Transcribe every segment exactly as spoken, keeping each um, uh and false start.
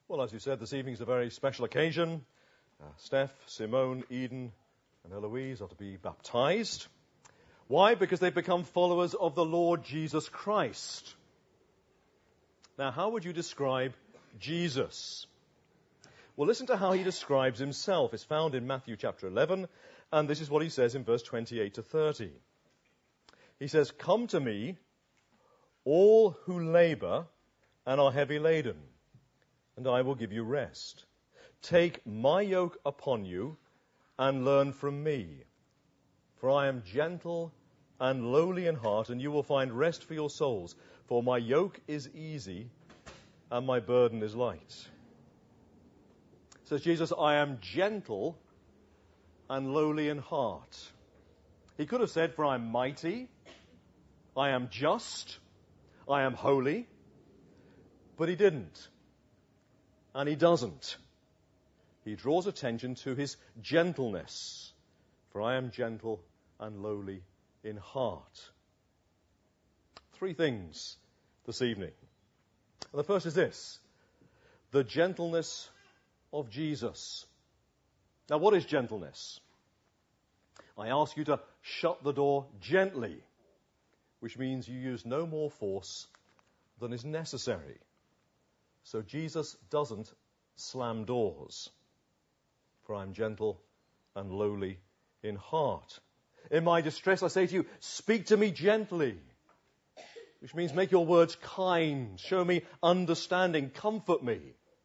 Well, as you said, this evening is a very special occasion. Uh, Steph, Simone, Eden, and Eloise are to be baptized. Why? Because they've become followers of the Lord Jesus Christ. Now, how would you describe Jesus? Well, listen to how he describes himself. It's found in Matthew chapter eleven, and this is what he says in verse twenty-eight to thirty. He says, "Come to me, all who labor and are heavy laden, and I will give you rest. Take my yoke upon you and learn from me, for I am gentle and lowly in heart, and you will find rest for your souls. For my yoke is easy and my burden is light." Says Jesus, I am gentle and lowly in heart. He could have said, for I am mighty, I am just, I am holy, but he didn't. And he doesn't. He draws attention to his gentleness. For I am gentle and lowly in heart. Three things this evening. And the first is this: the gentleness of Jesus. Now, what is gentleness? I ask you to shut the door gently, which means you use no more force than is necessary. So Jesus doesn't slam doors. For I am gentle and lowly in heart. In my distress, I say to you, speak to me gently, which means make your words kind, show me understanding, comfort me.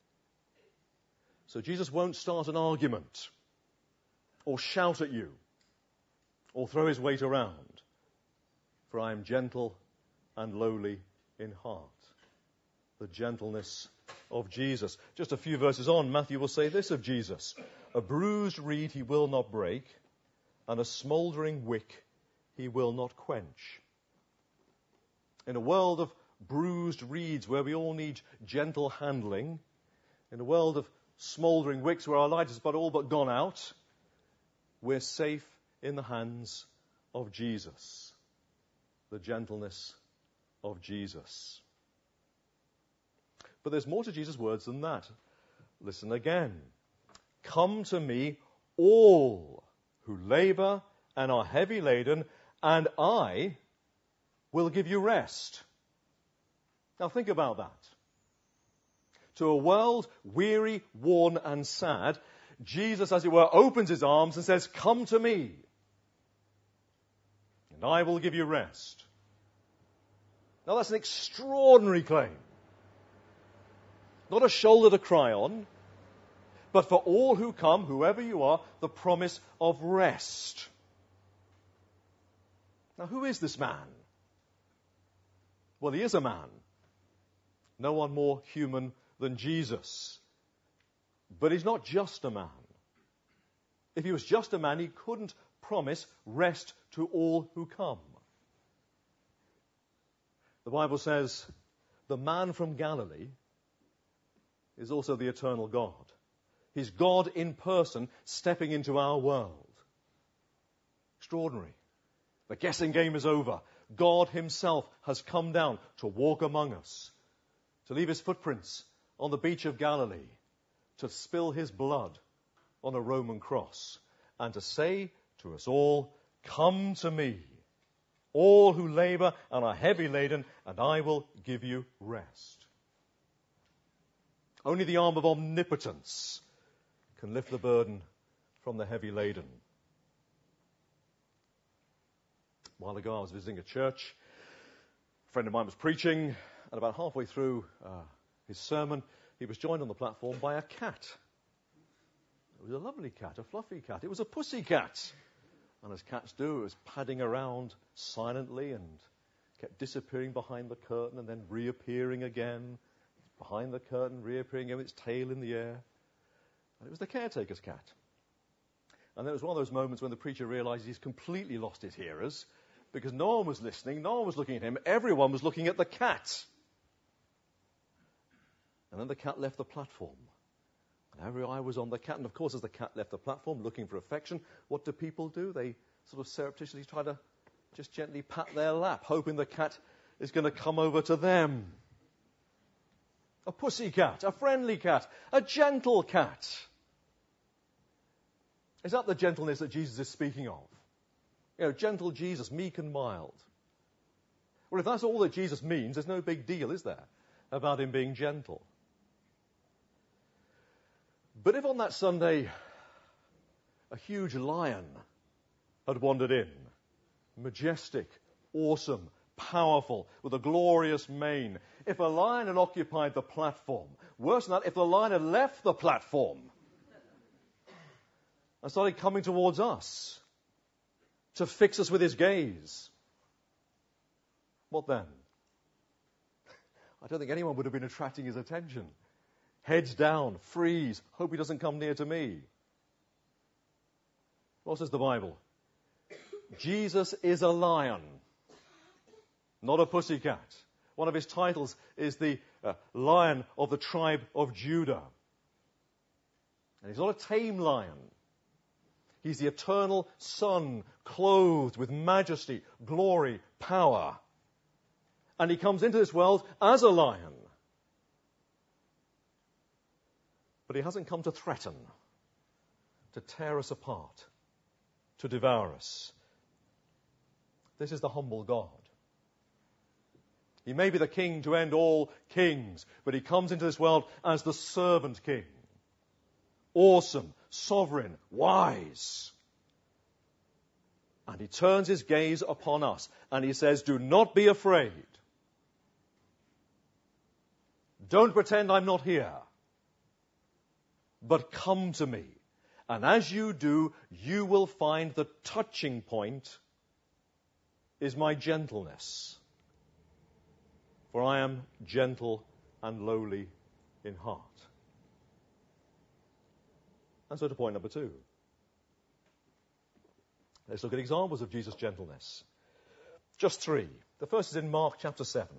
So Jesus won't start an argument or shout at you or throw his weight around. For I am gentle and lowly in heart. The gentleness of Jesus. Just a few verses on, Matthew will say this of Jesus: a bruised reed he will not break, and a smouldering wick he will not quench. In a world of bruised reeds where we all need gentle handling, in a world of smouldering wicks where our light is but all but gone out, we're safe in the hands of Jesus. The gentleness of Jesus. But there's more to Jesus' words than that. Listen again. Come to me, all who labor and are heavy laden, and I will give you rest. Now think about that. To a world weary, worn, and sad, Jesus, as it were, opens his arms and says, come to me, and I will give you rest. Now that's an extraordinary claim. Not a shoulder to cry on, but for all who come, whoever you are, the promise of rest. Now, who is this man? Well, he is a man. No one more human than Jesus. But he's not just a man. If he was just a man, he couldn't promise rest to all who come. The Bible says, the man from Galilee is also the eternal God. He's God in person stepping into our world. Extraordinary. The guessing game is over. God himself has come down to walk among us, to leave his footprints on the beach of Galilee, to spill his blood on a Roman cross, and to say to us all, come to me, all who labor and are heavy laden, and I will give you rest. Only the arm of omnipotence can lift the burden from the heavy laden. A while ago I was visiting a church. A friend of mine was preaching, and about halfway through uh, his sermon, he was joined on the platform by a cat. It was a lovely cat, a fluffy cat. It was a pussy cat. And as cats do, it was padding around silently and kept disappearing behind the curtain and then reappearing again. Behind the curtain, reappearing again with its tail in the air. And it was the caretaker's cat. And it was one of those moments when the preacher realized he's completely lost his hearers, because no one was listening, no one was looking at him, everyone was looking at the cat. And then the cat left the platform. And every eye was on the cat. And of course, as the cat left the platform looking for affection, what do people do? They sort of surreptitiously try to just gently pat their lap, hoping the cat is going to come over to them. A pussy cat, a friendly cat, a gentle cat. Is that the gentleness that Jesus is speaking of? You know, gentle Jesus, meek and mild. Well, if that's all that Jesus means, there's no big deal, is there, about him being gentle? But if on that Sunday a huge lion had wandered in, majestic, awesome, powerful, with a glorious mane, if a lion had occupied the platform, worse than that, if the lion had left the platform and started coming towards us to fix us with his gaze, what then? I don't think anyone would have been attracting his attention. Heads down, freeze, hope he doesn't come near to me. What says the Bible? Jesus is a lion, not a pussycat. One of his titles is the uh, Lion of the tribe of Judah. And he's not a tame lion. He's the eternal Son, clothed with majesty, glory, power. And he comes into this world as a lion. But he hasn't come to threaten, to tear us apart, to devour us. This is the humble God. He may be the king to end all kings, but he comes into this world as the servant king. Awesome, sovereign, wise. And he turns his gaze upon us and he says, do not be afraid. Don't pretend I'm not here. But come to me. And as you do, you will find the touching point is my gentleness. For I am gentle and lowly in heart. And so to point number two. Let's look at examples of Jesus' gentleness. Just three. The first is in Mark chapter seven.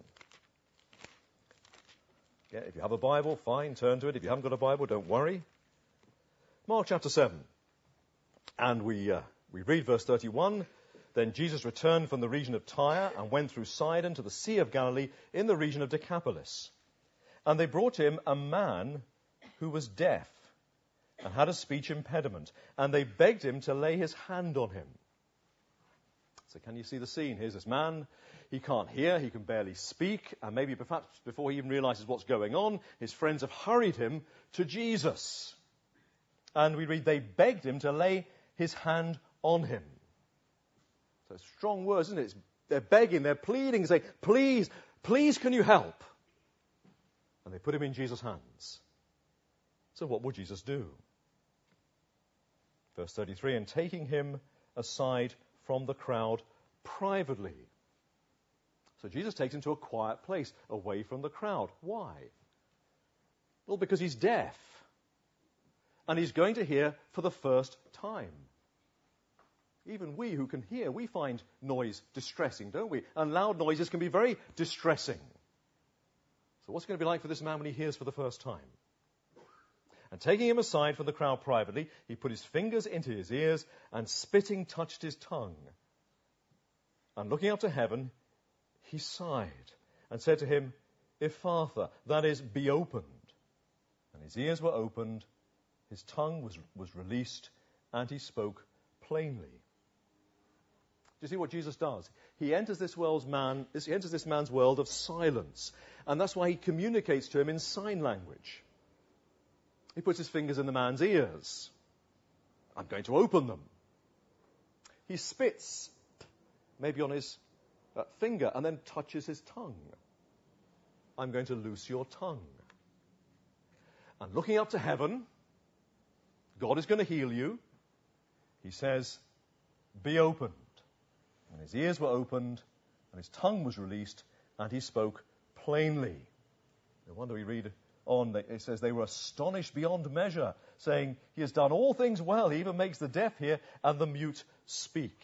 Yeah, if you have a Bible, fine, turn to it. If you haven't got a Bible, don't worry. Mark chapter seven. And we, uh, we read verse thirty-one. Then Jesus returned from the region of Tyre and went through Sidon to the Sea of Galilee in the region of Decapolis. And they brought him a man who was deaf and had a speech impediment. And they begged him to lay his hand on him. So can you see the scene? Here's this man. He can't hear. He can barely speak. And maybe perhaps before he even realizes what's going on, his friends have hurried him to Jesus. And we read, they begged him to lay his hand on him. So strong words, isn't it? It's, they're begging, they're pleading, saying, please, please can you help? And they put him in Jesus' hands. So what would Jesus do? Verse thirty-three, and taking him aside from the crowd privately. So Jesus takes him to a quiet place, away from the crowd. Why? Well, because he's deaf. And he's going to hear for the first time. Even we who can hear, we find noise distressing, don't we? And loud noises can be very distressing. So what's it going to be like for this man when he hears for the first time? And taking him aside from the crowd privately, he put his fingers into his ears and spitting touched his tongue. And looking up to heaven, he sighed and said to him, Ephphatha, that is, be opened. And his ears were opened, his tongue was, was released, and he spoke plainly. Do you see what Jesus does? He enters this world's man, he enters this man's world of silence. And that's why he communicates to him in sign language. He puts his fingers in the man's ears. I'm going to open them. He spits, maybe on his uh, finger, and then touches his tongue. I'm going to loose your tongue. And looking up to heaven, God is going to heal you. He says, be opened. And his ears were opened, and his tongue was released, and he spoke plainly. No wonder we read on, it says they were astonished beyond measure, saying, he has done all things well. He even makes the deaf hear and the mute speak.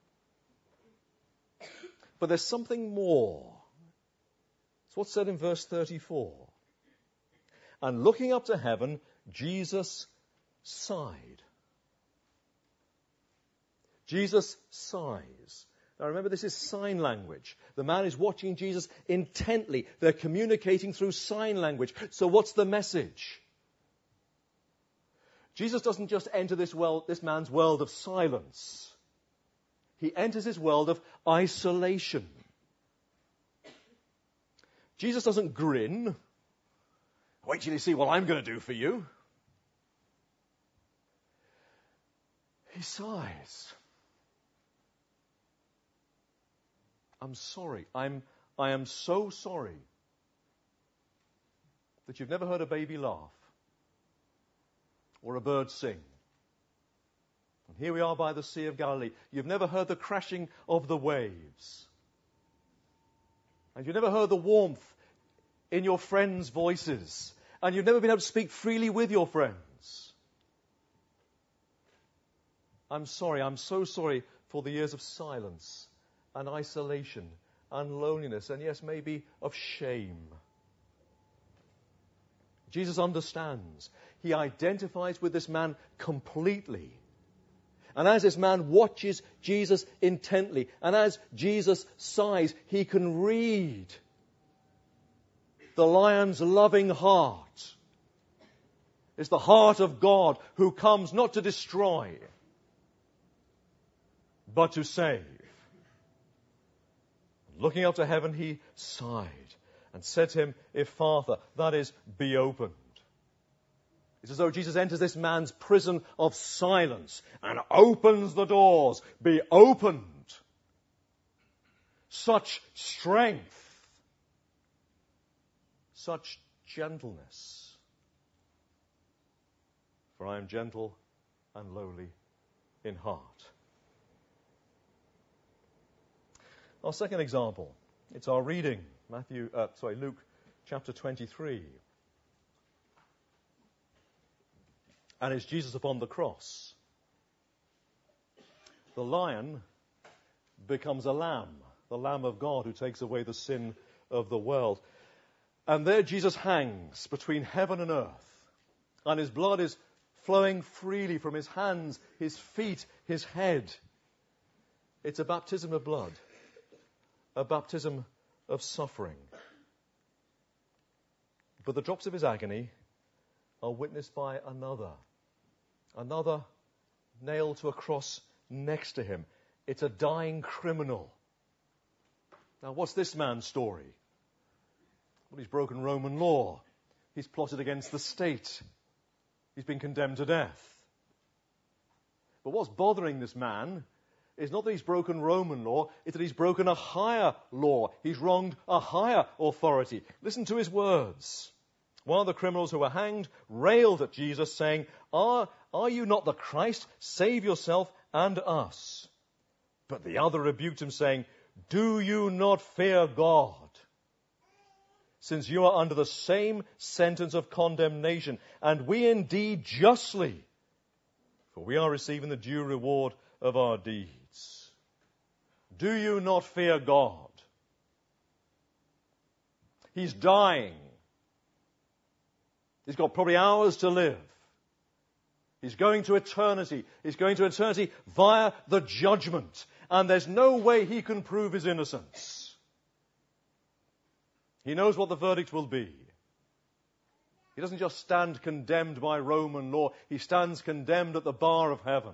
But there's something more. It's what's said in verse thirty-four. And looking up to heaven, Jesus sighed. Jesus sighs. Now remember, this is sign language. The man is watching Jesus intently. They're communicating through sign language. So what's the message? Jesus doesn't just enter this world, this man's world of silence. He enters his world of isolation. Jesus doesn't grin. Wait till you see what I'm going to do for you. He sighs. I'm sorry. I'm, I am so sorry that you've never heard a baby laugh or a bird sing. And here we are by the Sea of Galilee. You've never heard the crashing of the waves. And you've never heard the warmth in your friends' voices. And you've never been able to speak freely with your friends. I'm sorry. I'm so sorry for the years of silence and isolation and loneliness, and yes, maybe of shame. Jesus understands. He identifies with this man completely. And as this man watches Jesus intently, and as Jesus sighs, he can read the lion's loving heart. It's the heart of God who comes not to destroy, but to save. Looking up to heaven, he sighed and said to him, Ephphatha, that is, be opened. It's as though Jesus enters this man's prison of silence and opens the doors. Be opened. Such strength. Such gentleness. For I am gentle and lowly in heart. Our second example, it's our reading, Matthew, uh, sorry, Luke chapter twenty-three. And it's Jesus upon the cross. The lion becomes a lamb, the Lamb of God who takes away the sin of the world. And there Jesus hangs between heaven and earth, and his blood is flowing freely from his hands, his feet, his head. It's a baptism of blood. A baptism of suffering. But the drops of his agony are witnessed by another. Another nailed to a cross next to him. It's a dying criminal. Now, what's this man's story? Well, he's broken Roman law. He's plotted against the state. He's been condemned to death. But what's bothering this man is not that he's broken Roman law, it's that he's broken a higher law. He's wronged a higher authority. Listen to his words. One of the criminals who were hanged railed at Jesus, saying, Are, are you not the Christ? Save yourself and us. But the other rebuked him, saying, Do you not fear God, since you are under the same sentence of condemnation, and we indeed justly, for we are receiving the due reward of our deeds. Do you not fear God? He's dying. He's got probably hours to live. He's going to eternity. He's going to eternity via the judgment. And there's no way he can prove his innocence. He knows what the verdict will be. He doesn't just stand condemned by Roman law. He stands condemned at the bar of heaven.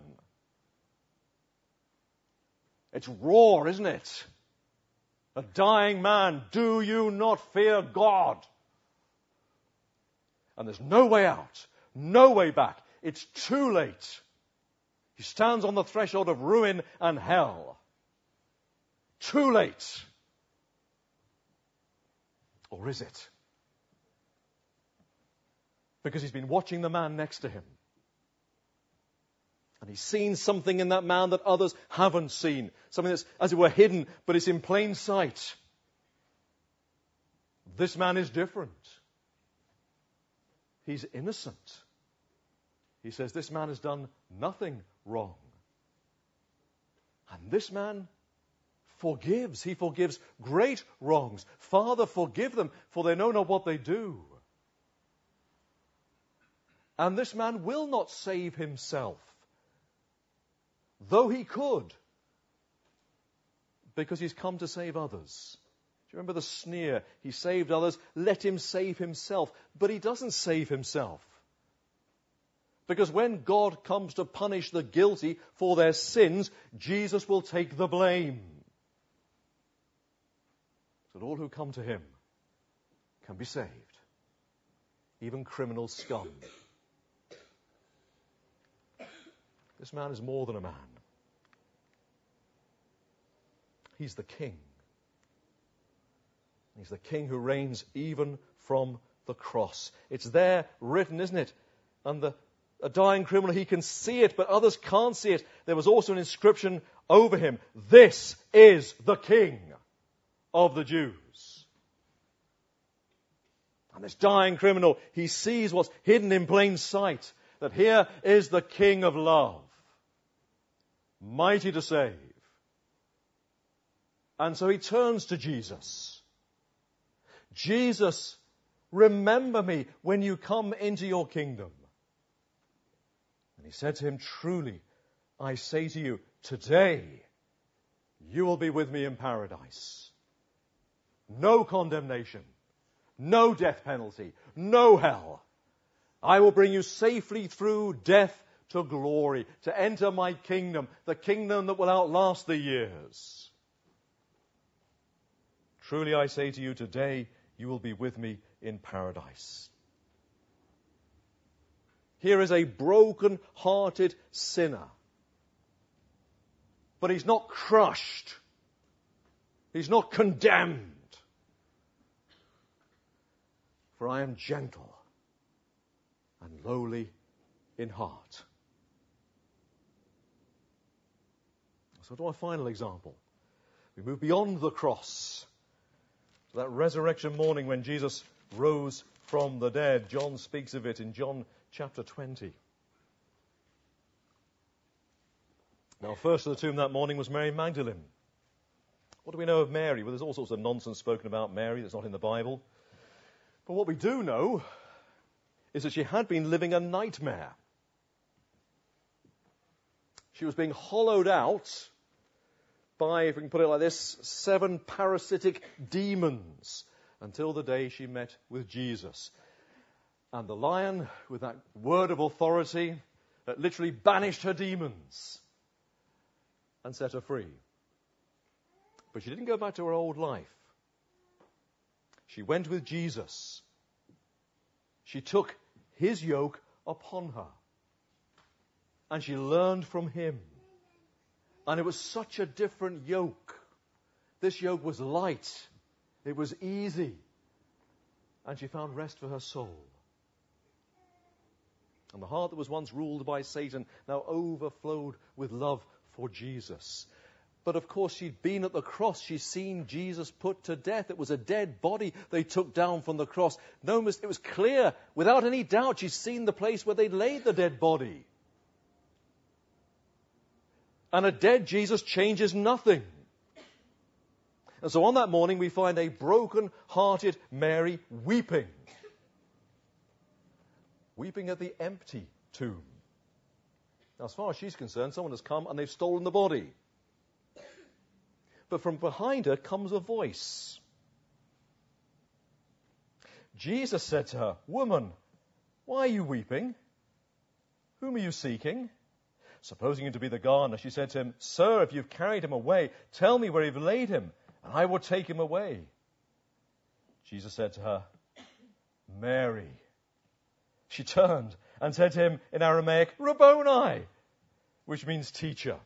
It's raw, isn't it? A dying man, do you not fear God? And there's no way out, no way back. It's too late. He stands on the threshold of ruin and hell. Too late. Or is it? Because he's been watching the man next to him. And he's seen something in that man that others haven't seen. Something that's, as it were, hidden, but it's in plain sight. This man is different. He's innocent. He says, this man has done nothing wrong. And this man forgives. He forgives great wrongs. Father, forgive them, for they know not what they do. And this man will not save himself, though he could. because he's come to save others. Do you remember the sneer? He saved others, let him save himself. But he doesn't save himself. Because when God comes to punish the guilty for their sins, Jesus will take the blame. So that all who come to him can be saved. Even criminal scum. This man is more than a man. He's the king. He's the king who reigns even from the cross. It's there written, isn't it? And the a dying criminal, he can see it, but others can't see it. There was also an inscription over him. This is the King of the Jews. And this dying criminal, he sees what's hidden in plain sight. That here is the King of love. Mighty to save. And so he turns to Jesus. Jesus, remember me when you come into your kingdom. And he said to him, truly, I say to you, today you will be with me in paradise. No condemnation, no death penalty, no hell. I will bring you safely through death to glory, to enter my kingdom, the kingdom that will outlast the years. Truly I say to you, today you will be with me in paradise. Here is a broken-hearted sinner. But he's not crushed. He's not condemned. For I am gentle and lowly in heart. So to our final example. We move beyond the cross to that resurrection morning when Jesus rose from the dead. John speaks of it in John chapter twenty. Now, first to the tomb that morning was Mary Magdalene. What do we know of Mary? Well, there's all sorts of nonsense spoken about Mary that's not in the Bible. But what we do know is that she had been living a nightmare. She was being hollowed out by, if we can put it like this, seven parasitic demons until the day she met with Jesus. And the lion, with that word of authority, that literally banished her demons and set her free. But she didn't go back to her old life. She went with Jesus. She took his yoke upon her. And she learned from him. And it was such a different yoke. This yoke was light. It was easy. And she found rest for her soul. And the heart that was once ruled by Satan now overflowed with love for Jesus. But of course, she'd been at the cross. She'd seen Jesus put to death. It was a dead body they took down from the cross. No, it was clear, without any doubt, she'd seen the place where they'd laid the dead body. And a dead Jesus changes nothing. And so on that morning, we find a broken-hearted Mary weeping. Weeping at the empty tomb. Now, as far as she's concerned, someone has come and they've stolen the body. But from behind her comes a voice. Jesus said to her, "Woman, why are you weeping? Whom are you seeking?" Supposing him to be the gardener, she said to him, "Sir, if you've carried him away, tell me where you've laid him, and I will take him away." Jesus said to her, "Mary." She turned and said to him in Aramaic, "Rabboni," which means teacher.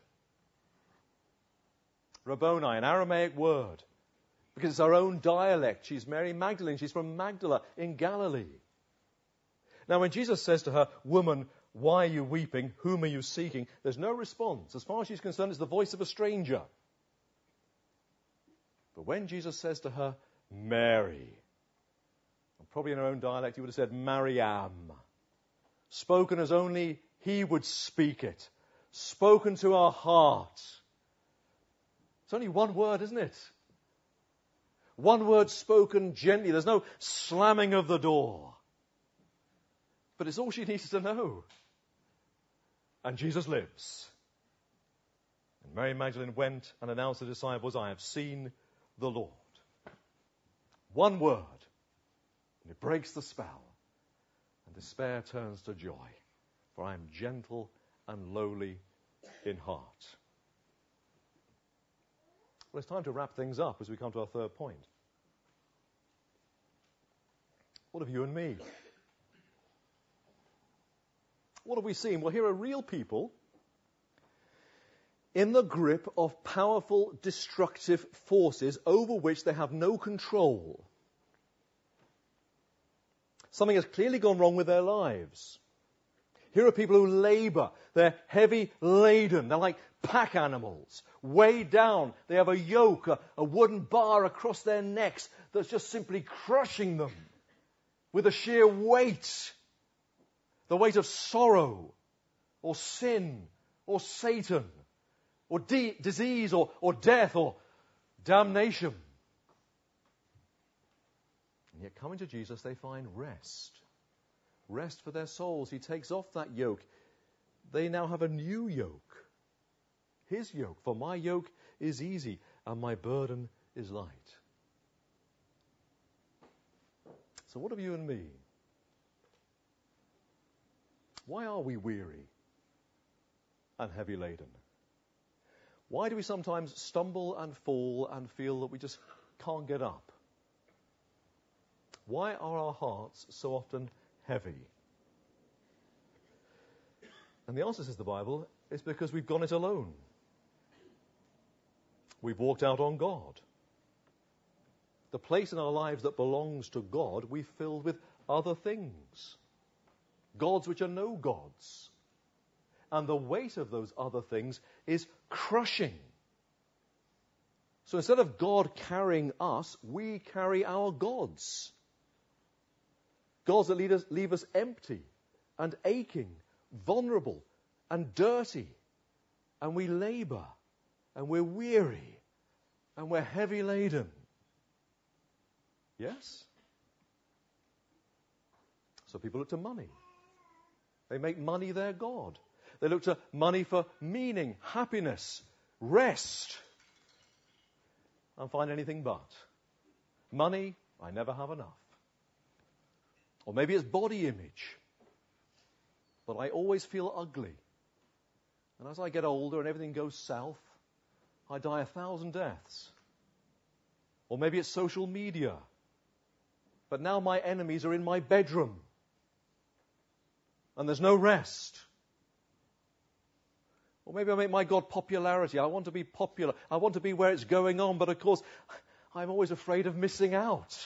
Rabboni, an Aramaic word, because it's our own dialect. She's Mary Magdalene. She's from Magdala in Galilee. Now, when Jesus says to her, "Woman, why are you weeping? Whom are you seeking?" there's no response. As far as she's concerned, it's the voice of a stranger. But when Jesus says to her, "Mary," and probably in her own dialect, he would have said, "Mariam," spoken as only he would speak it, spoken to our heart. It's only one word, isn't it? One word spoken gently. There's no slamming of the door. But it's all she needs to know. And Jesus lives. Mary Magdalene went and announced to the disciples, I have seen the Lord. One word, and it breaks the spell, and despair turns to joy, for I am gentle and lowly in heart. Well, it's time to wrap things up as we come to our third point. What of you and me? What have we seen? Well, here are real people in the grip of powerful, destructive forces over which they have no control. Something has clearly gone wrong with their lives. Here are people who labor. They're heavy laden. They're like pack animals, weighed down. They have a yoke, a, a wooden bar across their necks that's just simply crushing them with a sheer weight. The weight of sorrow, or sin, or Satan, or de- disease, or, or death, or damnation. And yet coming to Jesus, they find rest. Rest for their souls. He takes off that yoke. They now have a new yoke. His yoke. For my yoke is easy, and my burden is light. So what of you and me? Why are we weary and heavy laden? Why do we sometimes stumble and fall and feel that we just can't get up? Why are our hearts so often heavy? And the answer, says the Bible, is because we've gone it alone. We've walked out on God. The place in our lives that belongs to God, we've filled with other things. Gods which are no gods. And the weight of those other things is crushing. So instead of God carrying us, we carry our gods. Gods that lead us, leave us empty and aching, vulnerable and dirty. And we labor and we're weary and we're heavy laden. Yes? So people look to money. They make money their God. They look to money for meaning, happiness, rest, and find anything but. Money, I never have enough. Or maybe it's body image. But I always feel ugly. And as I get older and everything goes south, I die a thousand deaths. Or maybe it's social media. But now my enemies are in my bedroom. And there's no rest. Or maybe I make my God popularity. I want to be popular. I want to be where it's going on. But of course, I'm always afraid of missing out.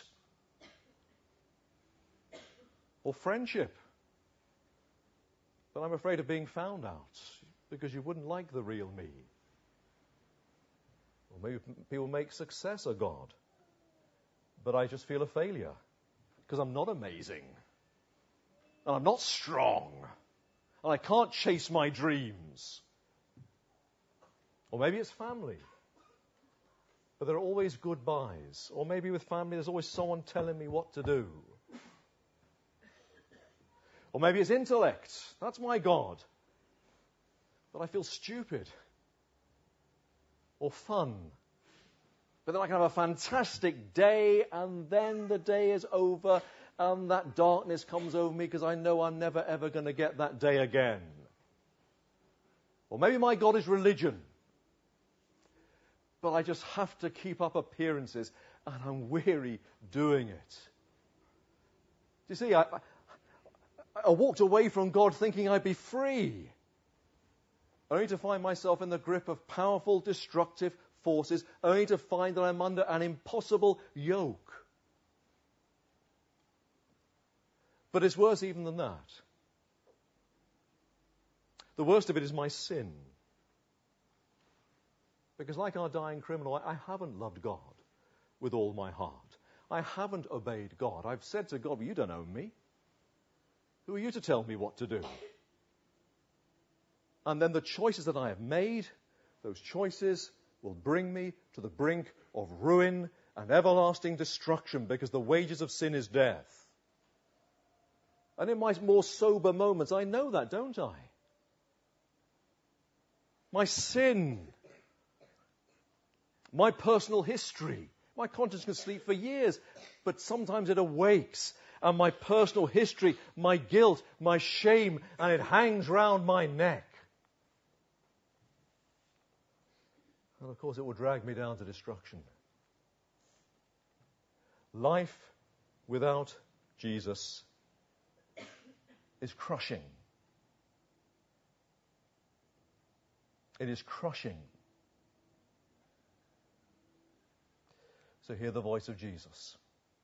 Or friendship. But I'm afraid of being found out. Because you wouldn't like the real me. Or maybe people make success a God. But I just feel a failure. Because I'm not amazing. And I'm not strong. And I can't chase my dreams. Or maybe it's family. But there are always goodbyes. Or maybe with family there's always someone telling me what to do. Or maybe it's intellect. That's my God. But I feel stupid. Or fun. But then I can have a fantastic day, and then the day is over, and that darkness comes over me because I know I'm never ever going to get that day again. Or maybe my God is religion. But I just have to keep up appearances, and I'm weary doing it. You see, I, I, I walked away from God thinking I'd be free, only to find myself in the grip of powerful, destructive forces, only to find that I'm under an impossible yoke. But it's worse even than that. The worst of it is my sin. Because like our dying criminal, I haven't loved God with all my heart. I haven't obeyed God. I've said to God, well, you don't own me. Who are you to tell me what to do? And then the choices that I have made, those choices will bring me to the brink of ruin and everlasting destruction, because the wages of sin is death. And in my more sober moments, I know that, don't I? My sin my personal history. My conscience can sleep for years, but sometimes it awakes. And my personal history, my guilt, my shame, and it hangs round my neck. And of course it will drag me down to destruction. Life without Jesus is crushing. It is crushing. So hear the voice of Jesus.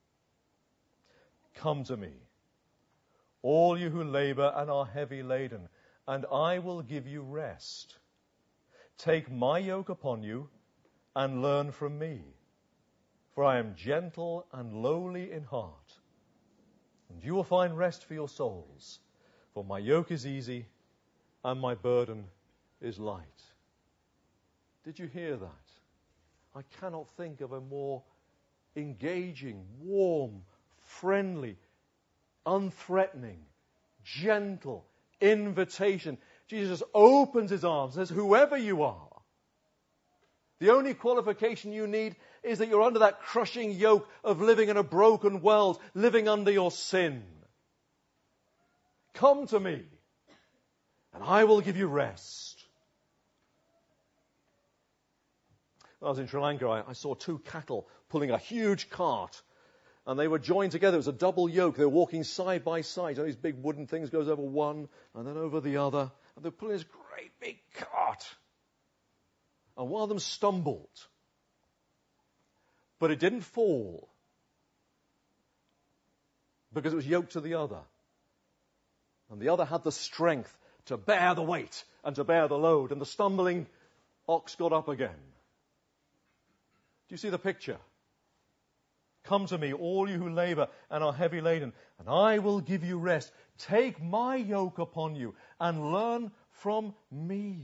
Come to me, all you who labor and are heavy laden, and I will give you rest. Take my yoke upon you and learn from me, for I am gentle and lowly in heart, and you will find rest for your souls. For my yoke is easy and my burden is light. Did you hear that? I cannot think of a more engaging, warm, friendly, unthreatening, gentle invitation. Jesus opens his arms and says, whoever you are, the only qualification you need is that you're under that crushing yoke of living in a broken world, living under your sin. Come to me, and I will give you rest. When I was in Sri Lanka, I, I saw two cattle pulling a huge cart, and they were joined together. It was a double yoke. They were walking side by side. You know, these big wooden things goes over one and then over the other, and they're pulling this great big cart. And one of them stumbled, but it didn't fall because it was yoked to the other. And the other had the strength to bear the weight and to bear the load. And the stumbling ox got up again. Do you see the picture? Come to me, all you who labor and are heavy laden, and I will give you rest. Take my yoke upon you and learn from me.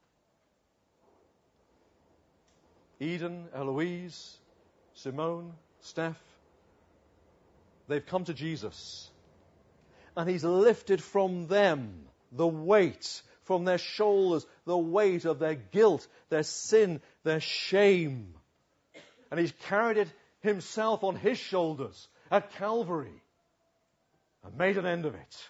Eden, Eloise, Simone, Steph, they've come to Jesus. And he's lifted from them the weight, from their shoulders, the weight of their guilt, their sin, their shame. And he's carried it himself on his shoulders at Calvary and made an end of it.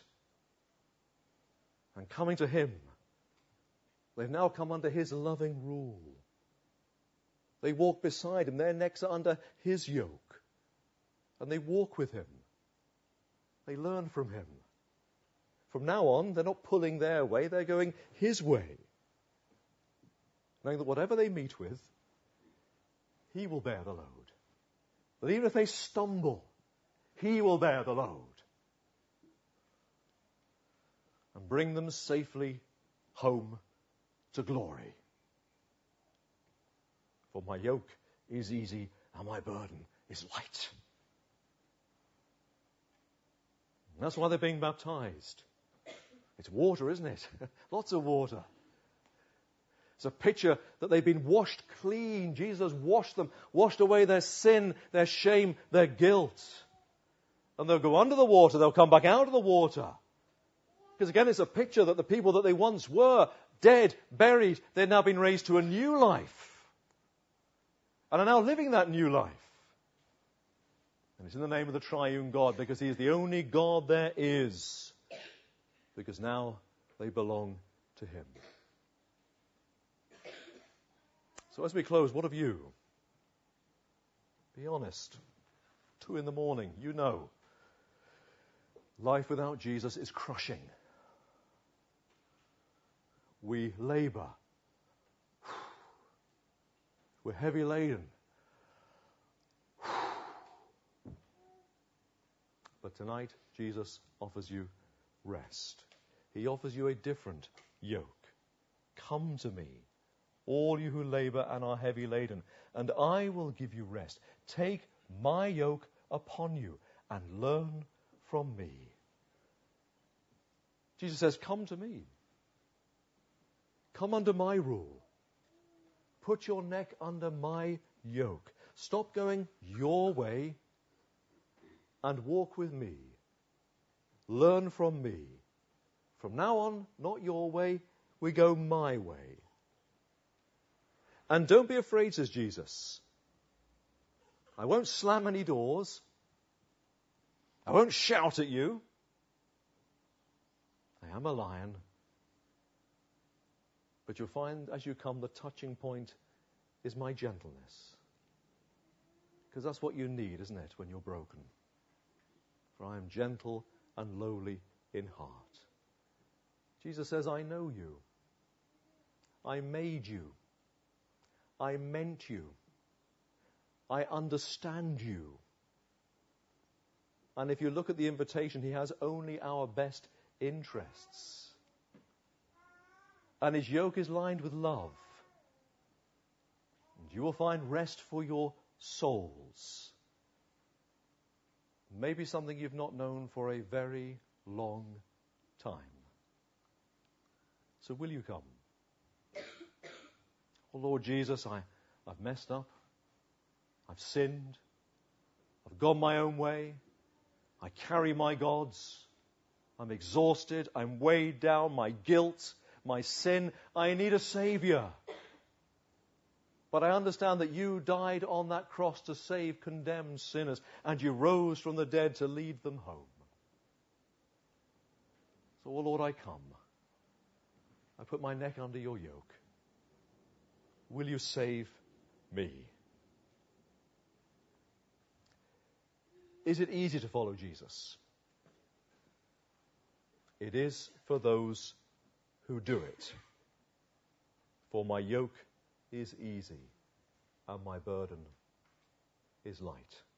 And coming to him, they've now come under his loving rule. They walk beside him. Their necks are under his yoke. And they walk with him. They learn from him. From now on, they're not pulling their way. They're going his way. Knowing that whatever they meet with, he will bear the load. But even if they stumble, he will bear the load. And bring them safely home to glory. For my yoke is easy and my burden is light. And that's why they're being baptized. It's water, isn't it? Lots of water. It's a picture that they've been washed clean. Jesus has washed them, washed away their sin, their shame, their guilt. And they'll go under the water, they'll come back out of the water. Because again, it's a picture that the people that they once were, dead, buried, they've now been raised to a new life. And are now living that new life. And it's in the name of the triune God, because he is the only God there is. Because now they belong to him. So as we close, what of you? Be honest. Two in the morning, you know. Life without Jesus is crushing. We labor. We're heavy laden. But tonight, Jesus offers you rest. He offers you a different yoke. Come to me, all you who labor and are heavy laden, and I will give you rest. Take my yoke upon you and learn from me. Jesus says, come to me. Come under my rule. Put your neck under my yoke. Stop going your way and walk with me. Learn from me. From now on, not your way, we go my way. And don't be afraid, says Jesus. I won't slam any doors. I won't shout at you. I am a lion. But you'll find as you come, the touching point is my gentleness. Because that's what you need, isn't it, when you're broken? For I am gentle and lowly in heart. Jesus says, I know you. I made you. I meant you. I understand you. And if you look at the invitation, he has only our best interests. And his yoke is lined with love. And you will find rest for your souls. Maybe something you've not known for a very long time. So will you come? Oh Lord Jesus, I, I've messed up. I've sinned. I've gone my own way. I carry my gods. I'm exhausted. I'm weighed down. My guilt, my sin. I need a Savior. But I understand that you died on that cross to save condemned sinners, and you rose from the dead to lead them home. So, oh Lord, I come. I put my neck under your yoke. Will you save me? Is it easy to follow Jesus? It is for those who do it. For my yoke is easy and my burden is light.